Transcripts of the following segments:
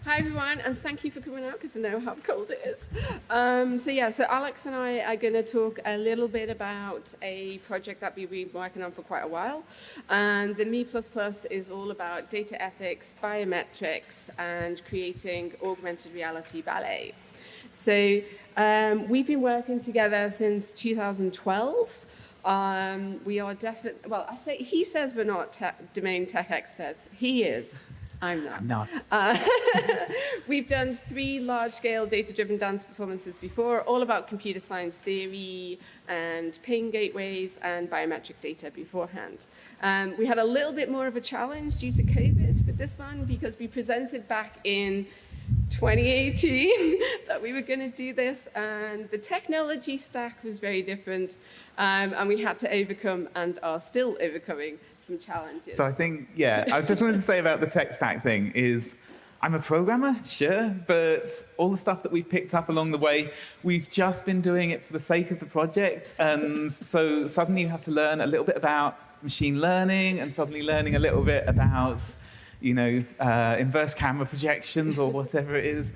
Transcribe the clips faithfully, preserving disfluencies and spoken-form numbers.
Hi everyone, and thank you for coming out because I know how cold it is. Um, so yeah, so Alex and I are going to talk a little bit about a project that we've been working on for quite a while. And the Me++ is all about data ethics, biometrics, and creating augmented reality ballet. So um, we've been working together since two thousand twelve. Um, we are definitely, well, I say, he says we're not tech, domain tech experts. He is. I'm not. I'm not. Uh, we've done three large-scale data-driven dance performances before, all about computer science theory and paying gateways and biometric data beforehand. Um, we had a little bit more of a challenge due to COVID with this one because we presented back in twenty eighteen that we were going to do this, and the technology stack was very different, um, and we had to overcome and are still overcoming some challenges. So I think, yeah, I just wanted to say about the tech stack thing is I'm a programmer, sure, but all the stuff that we've picked up along the way, we've just been doing it for the sake of the project. And so suddenly you have to learn a little bit about machine learning and suddenly learning a little bit about, you know, uh, inverse camera projections or whatever it is.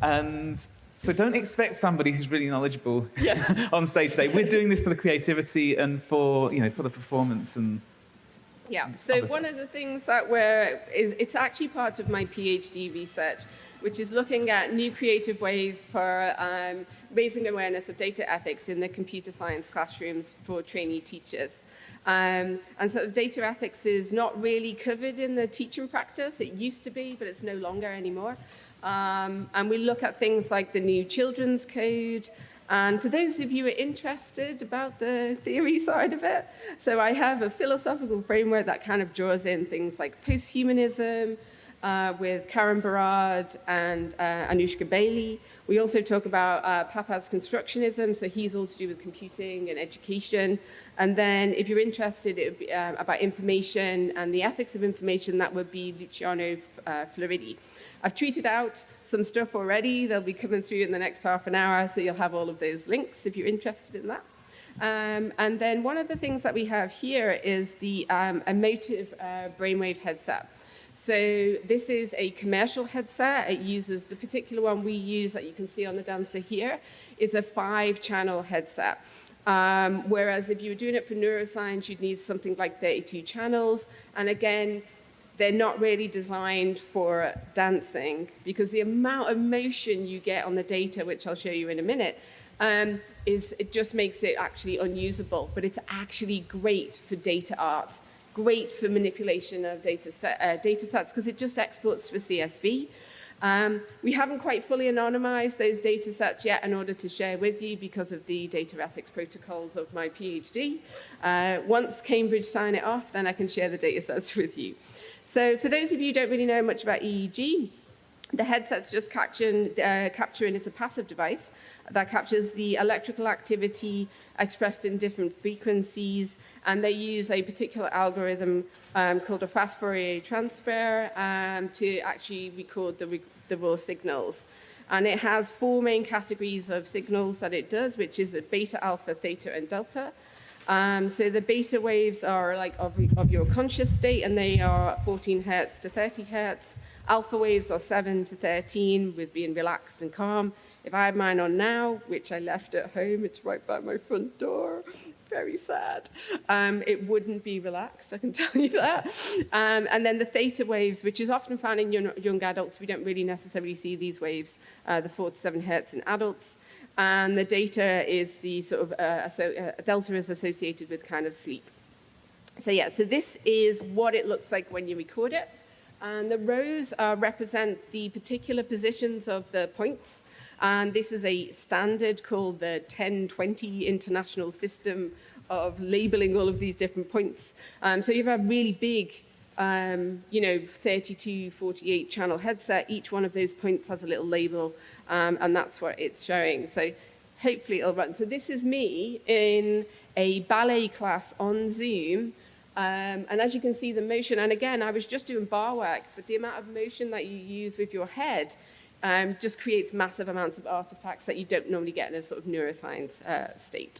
And so don't expect somebody who's really knowledgeable Yes. on stage today. We're doing this for the creativity and for, you know, for the performance and Yeah, so Obviously. one of the things that we're, is, it's actually part of my PhD research, which is looking at new creative ways for um, raising awareness of data ethics in the computer science classrooms for trainee teachers. Um, and sort of data ethics is not really covered in the teaching practice. It used to be, but it's no longer anymore. Um, and we look at things like the new children's code. And for those of you who are interested about the theory side of it, so I have a philosophical framework that kind of draws in things like posthumanism uh, with Karen Barad and uh, Anushka Bailey. We also talk about uh, Papad's constructionism, so he's all to do with computing and education. And then if you're interested it would be, uh, about information and the ethics of information, that would be Luciano uh, Floridi. I've tweeted out some stuff already. They'll be coming through in the next half an hour, so you'll have all of those links if you're interested in that. Um, and then one of the things that we have here is the um, emotive uh, brainwave headset. So this is a commercial headset. It uses the particular one we use that you can see on the dancer here. It's a five-channel headset. Um, whereas if you were doing it for neuroscience, you'd need something like thirty-two channels. And again, they're not really designed for dancing because the amount of motion you get on the data, which I'll show you in a minute, um, is it just makes it actually unusable. But it's actually great for data art, great for manipulation of data, uh, data sets because it just exports to a C S V. Um, we haven't quite fully anonymized those data sets yet in order to share with you because of the data ethics protocols of my PhD. Uh, once Cambridge sign it off, then I can share the data sets with you. So for those of you who don't really know much about E E G, the headset's just capturing, uh, capturing, it's a passive device that captures the electrical activity expressed in different frequencies, and they use a particular algorithm um, called a fast Fourier transfer um, to actually record the, the raw signals. And it has four main categories of signals that it does, which is a beta, alpha, theta, and delta. Um, so the beta waves are like of, of your conscious state, and they are fourteen hertz to thirty hertz. Alpha waves are seven to thirteen with being relaxed and calm. If I had mine on now, which I left at home, it's right by my front door, very sad, um, it wouldn't be relaxed, I can tell you that. Um, and then the theta waves, which is often found in young, young adults, we don't really necessarily see these waves, uh, the four to seven hertz in adults. And the data is the sort of, uh, so, uh, delta is associated with kind of sleep. So yeah, so this is what it looks like when you record it. And the rows uh, represent the particular positions of the points. And this is a standard called the ten twenty International System of labeling all of these different points. Um, so you have a really big, um, you know, thirty-two, forty-eight channel headset. Each one of those points has a little label, um, and that's what it's showing. So hopefully it'll run. So this is me in a ballet class on Zoom. Um, and as you can see, the motion, and again, I was just doing bar work, but the amount of motion that you use with your head um, just creates massive amounts of artifacts that you don't normally get in a sort of neuroscience uh, state.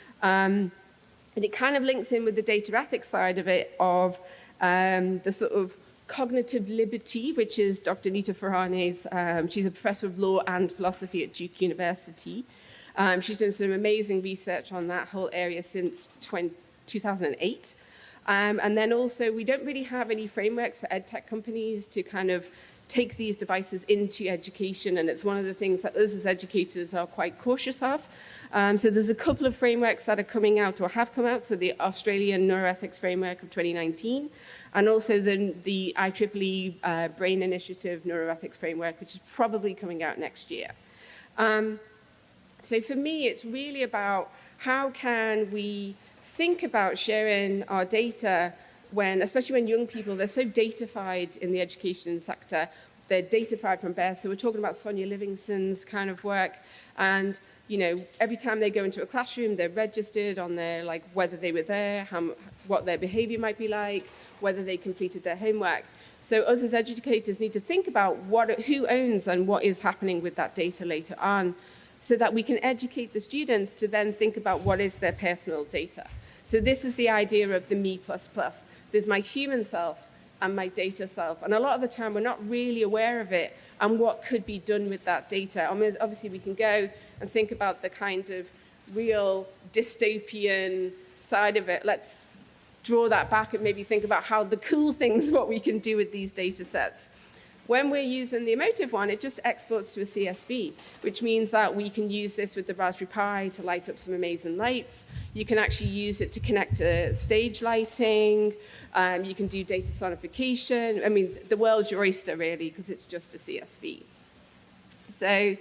Um, and it kind of links in with the data ethics side of it, of um, the sort of Cognitive Liberty, which is Doctor Nita Farhane's. Um, she's a professor of law and philosophy at Duke University. Um, she's done some amazing research on that whole area since two thousand eight. Um, and then also, we don't really have any frameworks for ed tech companies to kind of take these devices into education, and it's one of the things that us as educators are quite cautious of. Um, so there's a couple of frameworks that are coming out or have come out, so the Australian Neuroethics Framework of twenty nineteen, and also the, the I triple E uh, Brain Initiative Neuroethics Framework, which is probably coming out next year. Um, so for me, it's really about how can we think about sharing our data when, especially when young people, they're so datafied in the education sector. They're datafied from birth. So we're talking about Sonia Livingston's kind of work. And, you know, every time they go into a classroom, they're registered on their, like, whether they were there, how, what their behavior might be like, whether they completed their homework. So us as educators need to think about what, who owns and what is happening with that data later on, so that we can educate the students to then think about what is their personal data. So this is the idea of the me plus plus. There's my human self and my data self. And a lot of the time, we're not really aware of it and what could be done with that data. I mean, obviously, we can go and think about the kind of real dystopian side of it. Let's draw that back and maybe think about how the cool things, what we can do with these data sets. When we're using the emotive one, it just exports to a C S V, which means that we can use this with the Raspberry Pi to light up some amazing lights. You can actually use it to connect to stage lighting. Um, you can do data sonification. I mean, the world's your oyster, really, because it's just a C S V. So,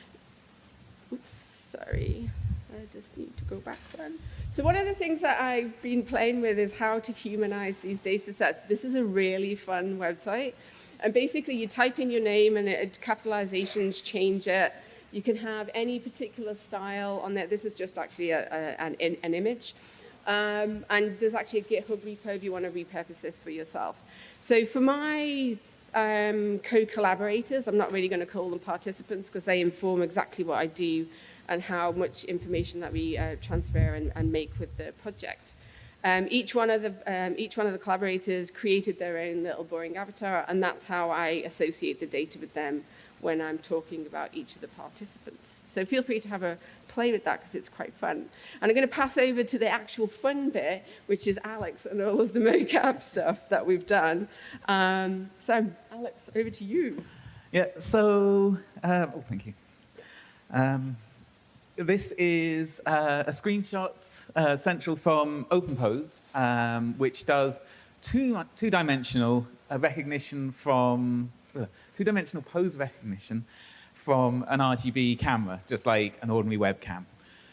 oops, sorry. I just need to go back one. So one of the things that I've been playing with is how to humanize these data sets. This is a really fun website. And basically, you type in your name, and it, capitalizations change it. You can have any particular style on there. This is just actually a, a, an, an image. Um, and there's actually a GitHub repo if you want to repurpose this for yourself. So for my um, co-collaborators, I'm not really going to call them participants because they inform exactly what I do and how much information that we uh, transfer and, and make with the project. Um, each one of the um, each one of the collaborators created their own little boring avatar, and that's how I associate the data with them when I'm talking about each of the participants. So feel free to have a play with that because it's quite fun. And I'm going to pass over to the actual fun bit, which is Alex and all of the mocap stuff that we've done. Um, so Alex, over to you. Yeah. So, uh, oh, thank you. Um, This is uh, a screenshot uh, central from OpenPose, um, which does two, two-dimensional uh, recognition from, uh, two-dimensional pose recognition from an R G B camera, just like an ordinary webcam.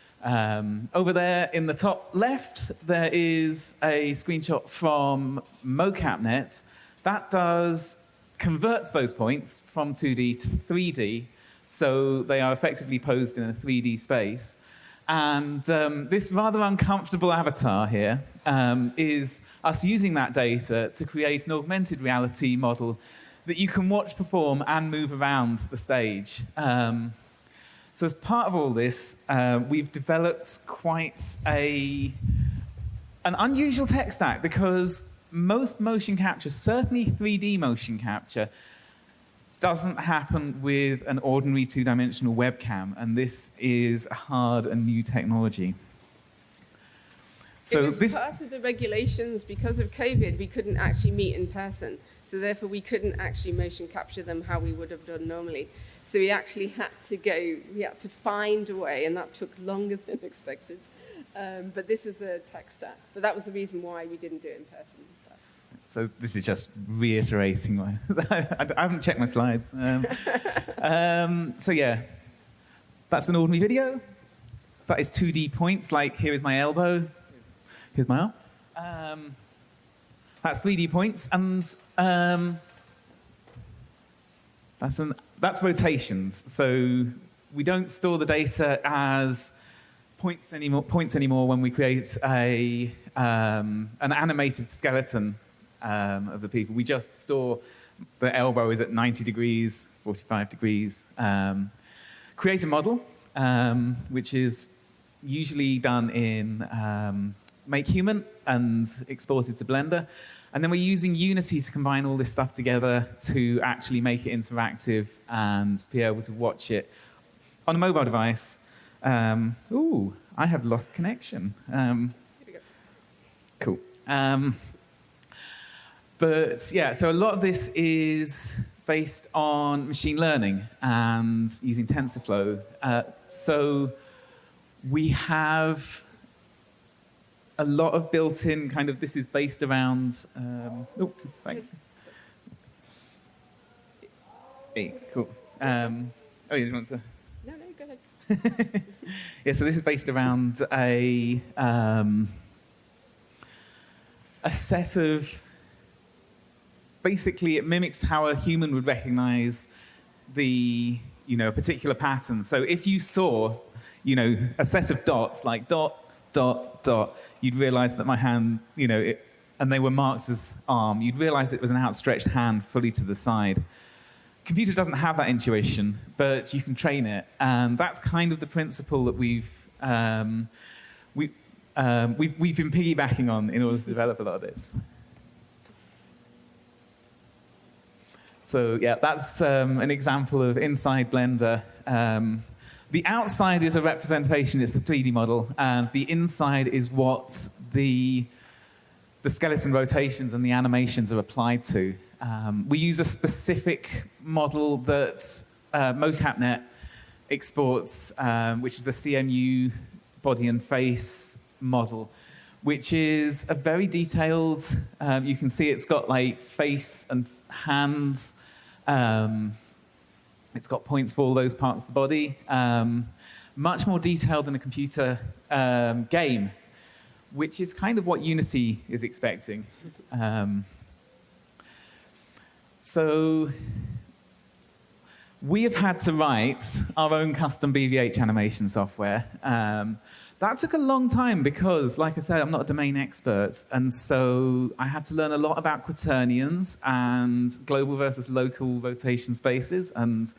Um, over there in the top left, there is a screenshot from MoCapNet. That does, converts those points from two D to three D, so they are effectively posed in a three D space. And um, this rather uncomfortable avatar here um, is us using that data to create an augmented reality model that you can watch perform and move around the stage. Um, so as part of all this, uh, we've developed quite a, an unusual tech stack because most motion capture, certainly three D motion capture, doesn't happen with an ordinary two-dimensional webcam, and this is a hard and new technology. So it was this part of the regulations. Because of COVID, we couldn't actually meet in person, so therefore we couldn't actually motion capture them how we would have done normally. So we actually had to go, we had to find a way, and that took longer than expected. Um, but this is the tech stack. But that was the reason why we didn't do it in person. So this is just reiterating my, I haven't checked my slides. Um, um, so yeah, that's an ordinary video. That is two D points, like here is my elbow, here's my arm. Um, that's three D points, and um, that's, an, that's rotations. So we don't store the data as points anymore, points anymore when we create a, um, an animated skeleton Um, of the people. We just store the elbow is at ninety degrees, forty-five degrees. Um, create a model, um, which is usually done in um, Make Human. and exported to Blender. And then we're using Unity to combine all this stuff together to actually make it interactive and be able to watch it on a mobile device. Um, ooh, I have lost connection. Um, Here we go. cool. Um, but yeah, so a lot of this is based on machine learning and using TensorFlow. Uh, so we have a lot of built-in kind of, this is based around, um, oh, thanks. Hey, cool. Um, oh, you want to? No, no, go ahead. Yeah, so this is based around a, um, a set of, basically it mimics how a human would recognize the, you know, a particular pattern. So if you saw, you know, a set of dots, like dot, dot, dot, you'd realize that my hand, you know, it, and they were marked as arm, you'd realize it was an outstretched hand fully to the side. Computer doesn't have that intuition, but you can train it. And that's kind of the principle that we've, um, we, um, we've, we've been piggybacking on in order to develop a lot of this. So yeah, that's um, an example of inside Blender. Um, The outside is a representation, it's the three D model, and the inside is what the, the skeleton rotations and the animations are applied to. Um, we use a specific model that uh, MoCapNet exports, um, which is the C M U body and face model, which is a very detailed, um, you can see it's got like face and hands, um, it's got points for all those parts of the body. Um, much more detailed than a computer um, game, which is kind of what Unity is expecting. Um, so we have had to write our own custom B V H animation software. Um, that took a long time because, like I said, I'm not a domain expert. And so I had to learn a lot about quaternions and global versus local rotation spaces, and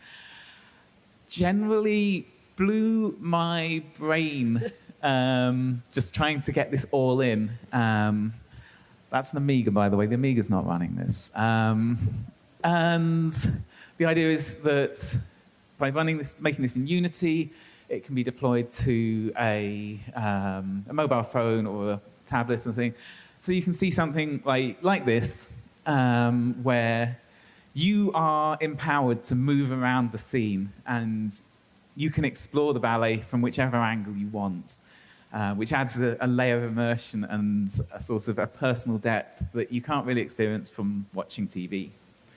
generally blew my brain um, just trying to get this all in. Um, that's an Amiga, by the way. The Amiga's not running this. Um, and the idea is that by running this, making this in Unity, it can be deployed to a, um, a mobile phone or a tablet or something. So you can see something like, like this, um, where you are empowered to move around the scene and you can explore the ballet from whichever angle you want, uh, which adds a, a layer of immersion and a sort of a personal depth that you can't really experience from watching T V.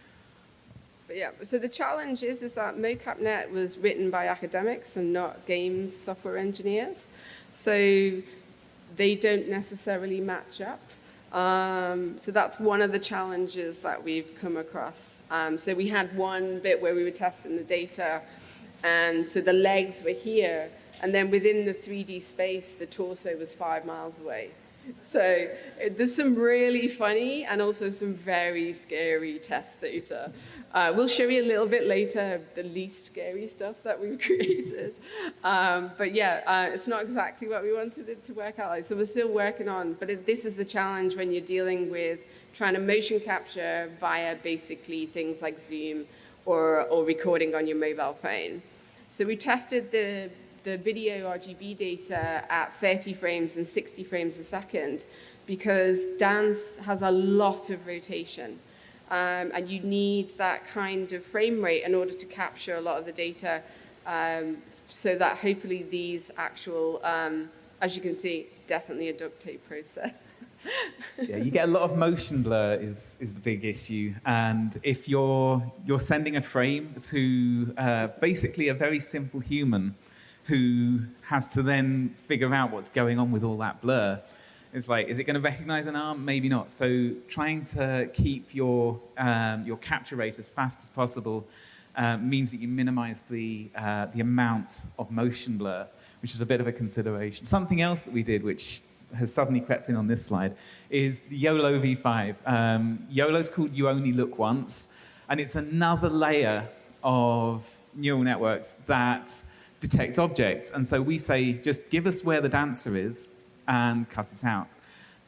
But yeah, so the challenge is, is that MoCapNet was written by academics and not games software engineers. So they don't necessarily match up. Um, so that's one of the challenges that we've come across. Um, so we had one bit where we were testing the data, and so the legs were here, and then within the three D space, the torso was five miles away. So it, there's some really funny and also some very scary test data. Uh, we'll show you a little bit later the least scary stuff that we've created. Um, but yeah, uh, it's not exactly what we wanted it to work out like. So we're still working on, but it, this is the challenge when you're dealing with trying to motion capture via basically things like Zoom or, or recording on your mobile phone. So we tested the, the video R G B data at thirty frames and sixty frames a second because dance has a lot of rotation. Um, and you need that kind of frame rate in order to capture a lot of the data um, so that hopefully these actual, um, as you can see, definitely a duct tape process. Yeah, you get a lot of motion blur is, is the big issue. And if you're, you're sending a frame to uh, basically a very simple human who has to then figure out what's going on with all that blur, it's like, is it going to recognize an arm? Maybe not. So trying to keep your, um, your capture rate as fast as possible uh, means that you minimize the, uh, the amount of motion blur, which is a bit of a consideration. Something else that we did, which has suddenly crept in on this slide, is the YOLO V five. Um, YOLO's called You Only Look Once, and it's another layer of neural networks that detects objects. And so we say, just give us where the dancer is, and cut it out.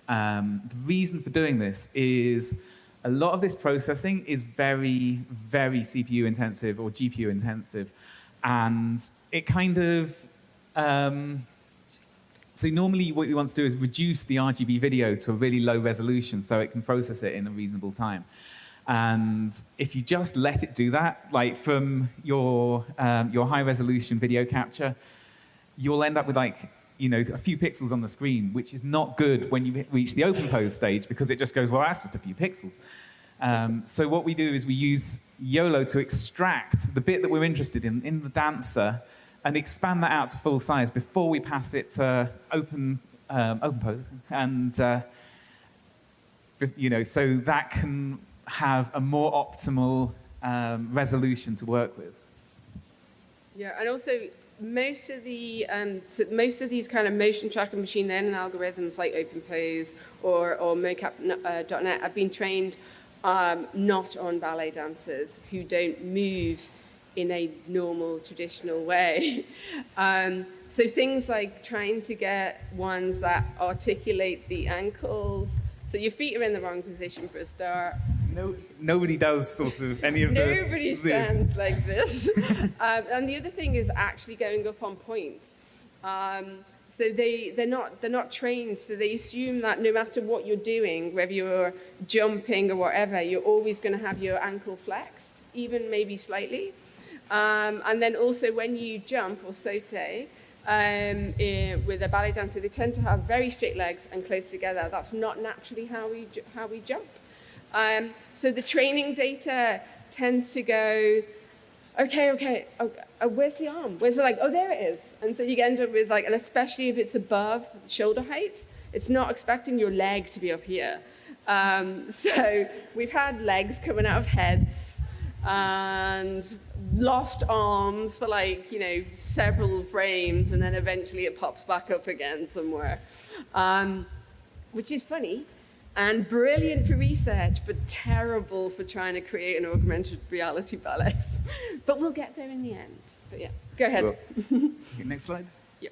Um, the reason for doing this is a lot of this processing is very, very C P U intensive or G P U intensive. And it kind of, um, so normally what you want to do is reduce the R G B video to a really low resolution so it can process it in a reasonable time. And if you just let it do that, like from your, um, your high resolution video capture, you'll end up with like, you know, a few pixels on the screen, which is not good when you reach the open pose stage because it just goes, well, that's just a few pixels. Um, so what we do is we use YOLO to extract the bit that we're interested in, in the dancer, and expand that out to full size before we pass it to open, um, open pose. And, uh, you know, so that can have a more optimal um, resolution to work with. Yeah, and also most of the um, so most of these kind of motion tracker machine learning algorithms like OpenPose or or mocap dot net have been trained um, not on ballet dancers who don't move in a normal traditional way. um, so things like trying to get ones that articulate the ankles. So your feet are in the wrong position for a start. No, nobody does sort of any of the Nobody stands like this. um, and the other thing is actually going up on point. Um, so they, they're, not, they're not trained, so they assume that no matter what you're doing, whether you're jumping or whatever, you're always going to have your ankle flexed, even maybe slightly. Um, and then also when you jump or saute, um, eh, with a ballet dancer, they tend to have very straight legs and close together. That's not naturally how we, how we jump. Um, so the training data tends to go, okay, okay, oh, oh, where's the arm? Where's it like, oh, there it is. And so you end up with like, and especially if it's above shoulder height, it's not expecting your leg to be up here. Um, so we've had legs coming out of heads and lost arms for like, you know, several frames, and then eventually it pops back up again somewhere, um, which is funny. And brilliant for research, but terrible for trying to create an augmented reality ballet. But we'll get there in the end. But yeah, go ahead. Well, next slide. Yep.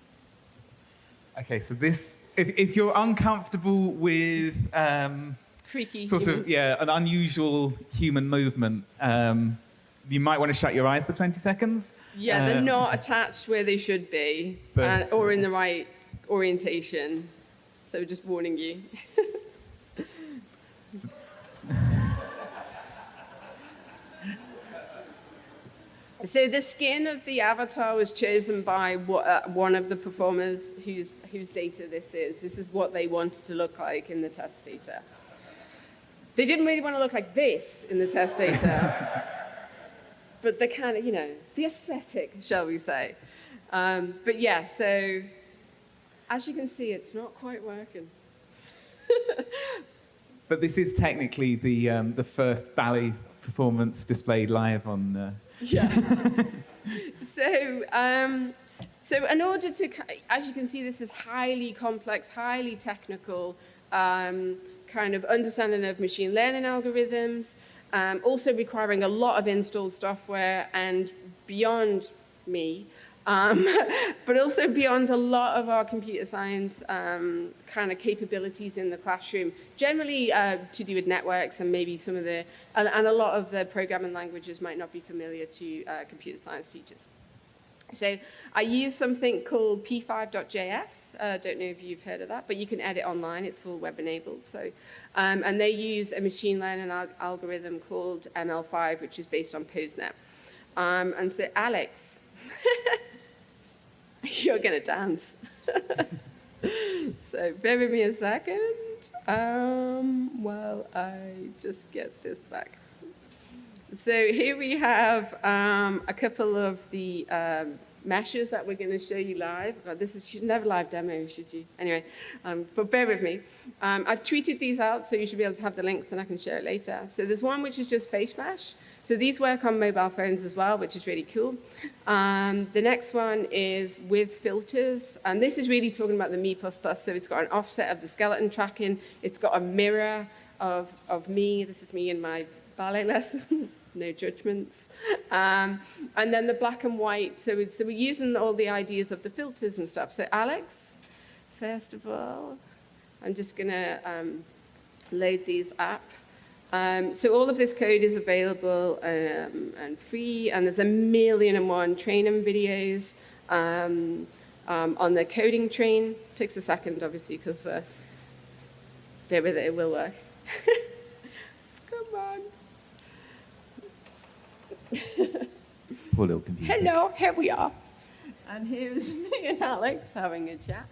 Okay, so this, if, if you're uncomfortable with um, Freaky sort humans. of, yeah, an unusual human movement, um, you might want to shut your eyes for twenty seconds. Yeah, they're Um, not attached where they should be, But, and, or in the right orientation. So just warning you. So the skin of the avatar was chosen by what, uh, one of the performers whose, whose data this is. This is what they wanted to look like in the test data. They didn't really want to look like this in the test data, but the kind of, you know, the aesthetic, shall we say. Um, but yeah, so as you can see, it's not quite working. But this is technically the, um, the first ballet performance displayed live on... Uh, Yeah. so, um, so in order to, as you can see, this is highly complex, highly technical, um, kind of understanding of machine learning algorithms, um, also requiring a lot of installed software and beyond me, um, but also beyond a lot of our computer science um, kind of capabilities in the classroom, generally uh, to do with networks and maybe some of the, and, and a lot of the programming languages might not be familiar to uh, computer science teachers. So I use something called P five dot J S. I uh, don't know if you've heard of that, but you can edit online. It's all web-enabled. So, um, and they use a machine learning al algorithm called M L five, which is based on PoseNet. Um, and so Alex, you're going to dance. So bear with me a second um, while I just get this back. So here we have um, a couple of the um, meshes that we're going to show you live. God, this is you should never live demo, should you? Anyway, um, but bear with me. Um, I've tweeted these out, so you should be able to have the links, and I can share it later. So there's one which is just face mesh. So these work on mobile phones as well, which is really cool. Um, the next one is with filters, and this is really talking about the Me++. So it's got an offset of the skeleton tracking. It's got a mirror of, of me. This is me in my ballet lessons, no judgments. Um, and then the black and white. So, so we're using all the ideas of the filters and stuff. So Alex, first of all, I'm just going to um, load these up. Um, so all of this code is available um, and free, and there's a million and one training videos um, um, on the coding train. Takes a second, obviously, because uh, bear with it, it will work. Come on. Poor little computer. Hello, here we are. And here's me and Alex having a chat.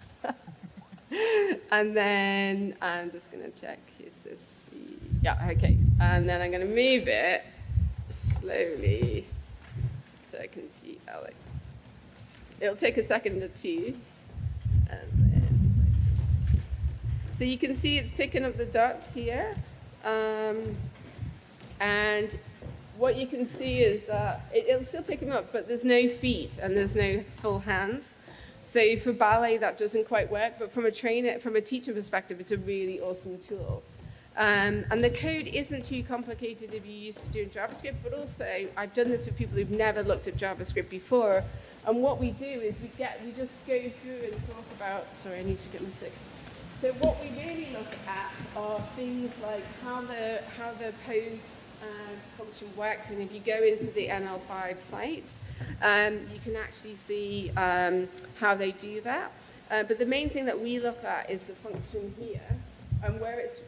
And then I'm just going to check, is this the, yeah, okay. And then I'm going to move it slowly so I can see Alex. It'll take a second or two. And then just, so you can see it's picking up the dots here. Um, and what you can see is that it, it'll still pick them up, but there's no feet and there's no full hands. So for ballet, that doesn't quite work, but from a trainer, from a teacher perspective, it's a really awesome tool. Um, and the code isn't too complicated if you're used to doing JavaScript, but also I've done this with people who've never looked at JavaScript before. And what we do is we get, we just go through and talk about, sorry, I need to get my stick. So what we really look at are things like how the, how the pose uh, function works. And if you go into the N L five site, um, you can actually see um, how they do that. Uh, but the main thing that we look at is the function here and where it's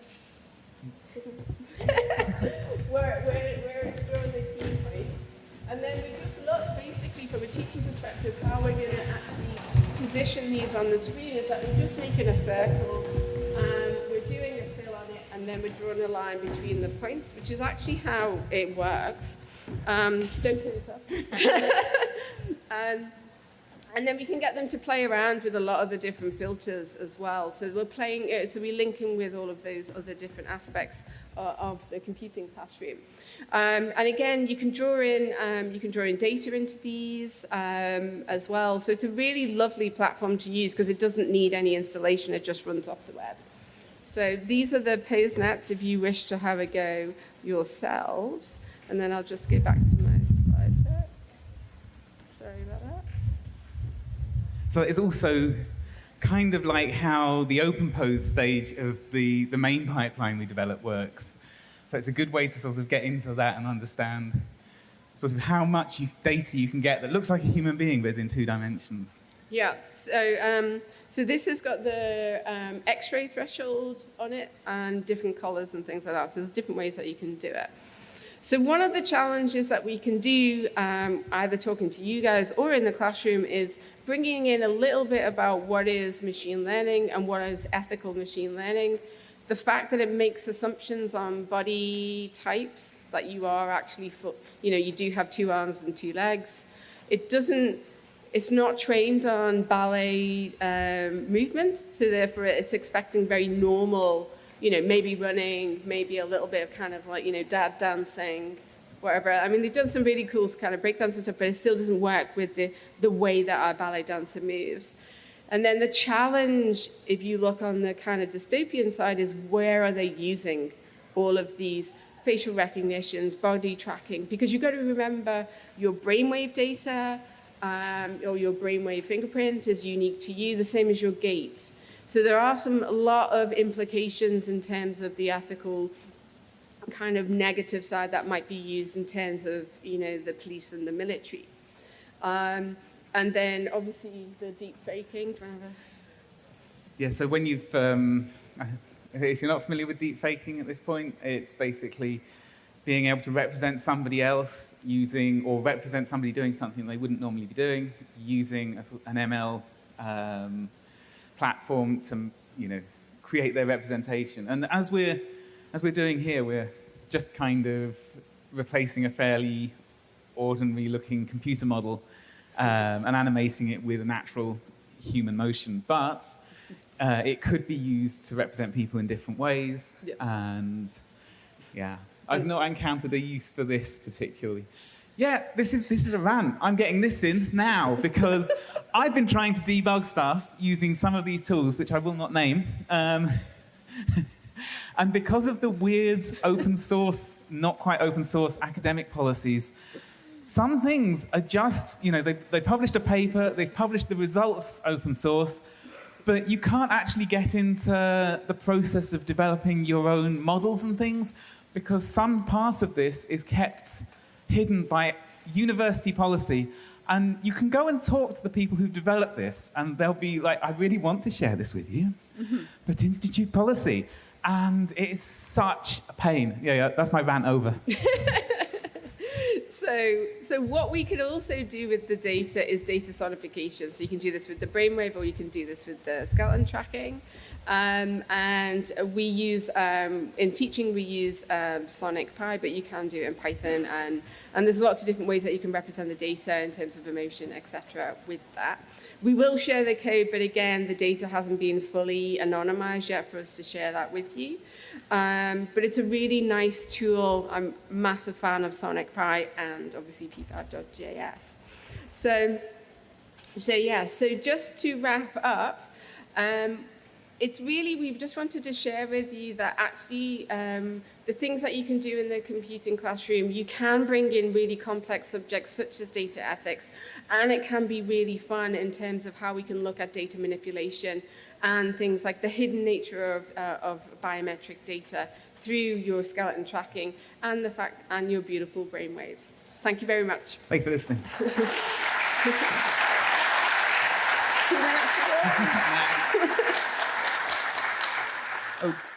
where, where, where it's drawing the key points. And then we just look basically from a teaching perspective how we're going to actually position these on the screen is that we're just making a circle and we're doing a fill on it and then we're drawing a line between the points, which is actually how it works. Um, don't kill yourself. and, and then we can get them to play around with a lot of the different filters as well. So we're playing, uh, so we're linking with all of those other different aspects uh, of the computing classroom. Um, and again, you can draw in, um, you can draw in data into these um, as well. So it's a really lovely platform to use because it doesn't need any installation. It just runs off the web. So these are the pose nets if you wish to have a go yourselves. And then I'll just go back to my slide deck. Sorry about that. So it's also kind of like how the OpenPose stage of the, the main pipeline we develop works. So it's a good way to sort of get into that and understand sort of how much you, data you can get that looks like a human being but is in two dimensions. Yeah, so, um, so this has got the um, X-ray threshold on it and different colors and things like that. So there's different ways that you can do it. So one of the challenges that we can do, um, either talking to you guys or in the classroom, is bringing in a little bit about what is machine learning and what is ethical machine learning. The fact that it makes assumptions on body types, that you are actually, you know, you do have two arms and two legs. It doesn't, it's not trained on ballet um, movement, so therefore it's expecting very normal, you know, maybe running, maybe a little bit of kind of like, you know, dad dancing, whatever. I mean, they've done some really cool kind of breakdance and stuff, but it still doesn't work with the, the way that our ballet dancer moves. And then the challenge, if you look on the kind of dystopian side, is where are they using all of these facial recognitions, body tracking? Because you've got to remember your brainwave data um, or your brainwave fingerprint is unique to you, the same as your gait. So there are some a lot of implications in terms of the ethical kind of negative side that might be used in terms of, you know, the police and the military. Um, and then obviously the deep faking. Do you want to have a... Yeah, so when you've, um, if you're not familiar with deep faking at this point, it's basically being able to represent somebody else using, or represent somebody doing something they wouldn't normally be doing, using a, an M L um, platform to, you know, create their representation. And as we're, as we're doing here, we're just kind of replacing a fairly ordinary looking computer model um, and animating it with a natural human motion. But uh, it could be used to represent people in different ways. Yeah. And yeah, I've not encountered a use for this particularly. Yeah, this is, this is a rant. I'm getting this in now because I've been trying to debug stuff using some of these tools, which I will not name. Um, and because of the weird open source, not quite open source academic policies, some things are just, you know, they, they published a paper, they've published the results open source, but you can't actually get into the process of developing your own models and things because some part of this is kept hidden by university policy. And you can go and talk to the people who developed this, and they'll be like, I really want to share this with you, mm-hmm. but institute policy. And it is such a pain. Yeah, yeah, that's my rant over. So, so what we can also do with the data is data sonification. So you can do this with the brainwave, or you can do this with the skeleton tracking. Um, and we use, um, in teaching, we use um, Sonic Pi, but you can do it in Python. And, and there's lots of different ways that you can represent the data in terms of emotion, et cetera, with that. We will share the code, but again, the data hasn't been fully anonymized yet for us to share that with you. Um, but it's a really nice tool. I'm a massive fan of Sonic Pi and obviously P five dot J S. So, so yeah, so just to wrap up, um, it's really, we just wanted to share with you that actually um, the things that you can do in the computing classroom, you can bring in really complex subjects such as data ethics, and it can be really fun in terms of how we can look at data manipulation and things like the hidden nature of, uh, of biometric data through your skeleton tracking and the fact and your beautiful brainwaves. Thank you very much. Thanks for listening. Two minutes to go. Oh.